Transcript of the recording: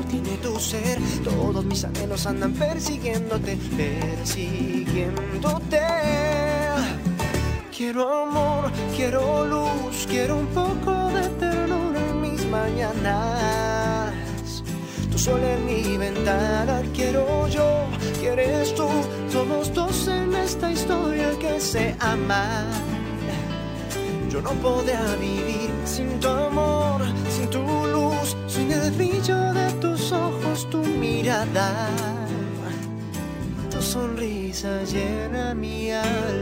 tiene tu ser. Todos mis anhelos andan persiguiéndote, persiguiéndote. Quiero amor, quiero luz, quiero un poco de ternura en mis mañanas. Tu sol en mi ventana, quiero yo, quieres tú. Somos dos en esta historia que se aman. Yo no podría vivir sin tu amor, sin tu luz, sin el brillo de tus ojos, tu mirada. Tu sonrisa llena mi alma.